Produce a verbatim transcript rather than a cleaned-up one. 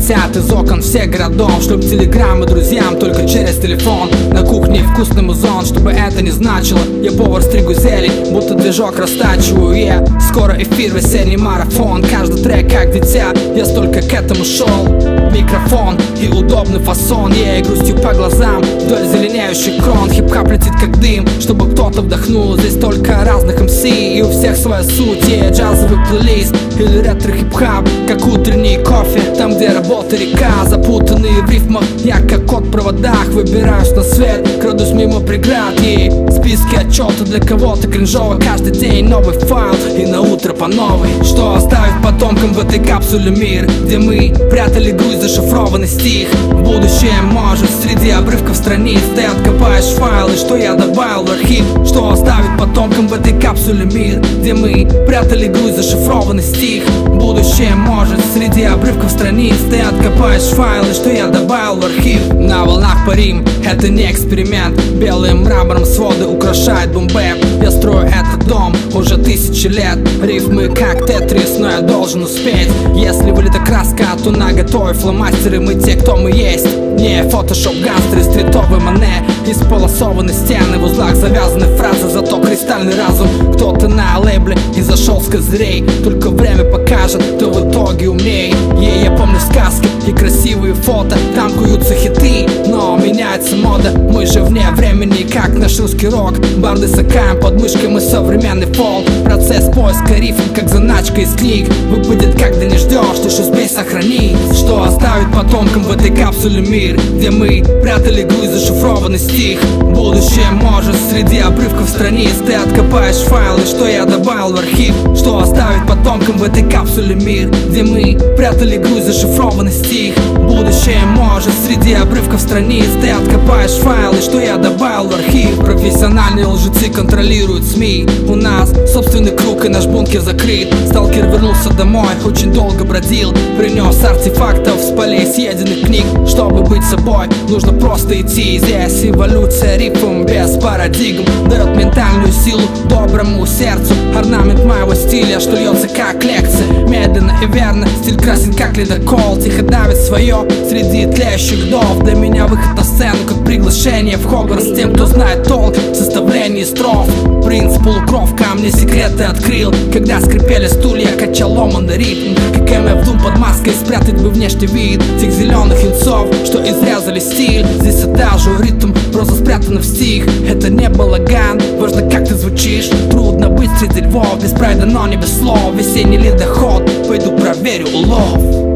летят из окон всех городов. Шлют телеграммы друзьям только через телефон. На кухне вкусный музон, чтобы это не значило. Я повар, стригу зелень, будто движок растачиваю. Я скоро эфир, весенний марафон. Каждый трек как дитя, я столько к этому шел. Микрофон и удобный фасон. Я и грустью по глазам вдоль зеленеющих крон. Хип-хап летит как дым, чтобы кто-то вдохнул. Здесь только разных эм си и у всех своя суть. Я джазовый плейлист или ретро-хип-хап, как утренний кофе, там где работа река. Запутанные в рифмах, я как кот в проводах. Выбираюсь на свет, крадусь мимо преград. И списки отчета для кого-то кринжово. Каждый день новый файл и на утро по новой. Что оставить потомкам в этой капсуле мир, где мы прятали грусть, зашифрованный стих. В будущее может среди обрывков страниц ты откопаешь файлы, что я добавил в архив. Что оставить потомкам в этой капсуле мир, где мы прятали грусть, зашифрованный стих. В будущее может среди обрывков страниц ты откопаешь файлы, что я добавил в архив. На волнах парим, это не эксперимент. Белым мрамором своды украшает бумбэп. Я строю этот дом уже тысячи лет. Рифмы как тетрис, но я должен успеть. Если вылита краска, то наготове фломастеры. Мы те, кто мы есть. Не фотошоп, гангстеры, стритовый мане. Исполосованы стены, в узлах завязаны фразы, зато кристальный разум. Кто-то на лейбле и зашел с козырей. Только время покажет, кто в итоге умней. Ей я помню сказки и красивые фото. Там куются хиты, но меняется мода. Мы же вне времени, как наш русский рок. Барды сакаем под мышкой, мы современный фолк. Процесс поиска рифм, как заначка из книг. Выпадет, когда не ждешь, лишь успей сохранить. Что оставить потомкам в этой капсуле мир, где мы прятали грусть, зашифрованный стих. Будущее может среди обрывков страниц ты откопаешь файлы, что я добавил в архив. Что оставить потомкам в этой капсуле мир, где мы прятали грусть, зашифрованный стих. Будущее может среди обрывков страниц ты откопаешь файлы, что я добавил в архив. Профессиональные лжецы контролируют СМИ. У нас собственный круг и наш бункер закрыт. Сталкер вернулся домой, очень долго бродил. Принес артефактов с полей съеденных книг. Чтобы быть собой, нужно просто идти. Здесь эволюция рифм без парадигм дает ментальную силу доброму сердцу. Орнамент моего стиля, что льется как лекция. Медленно и верно, стиль красен как ледокол. Тихо давит свое среди тлеющих вдов. Для меня выход на сцену как приглашение в Хогвартс. Тем, кто знает толк в составлении строф. Принц полукровка мне секреты открыл. Когда скрипели стулья, качал ломанный ритм. Как эм эф Doom под маской, спрятать бы внешний вид тех зеленых юнцов, что изрезали стиль. Здесь одажу ритм, просто спрятана в стих. Это не балаган, важно как ты звучишь. Трудно быть среди львов, без прайда, но не без слов. Весенний ледоход, пойду проверю улов.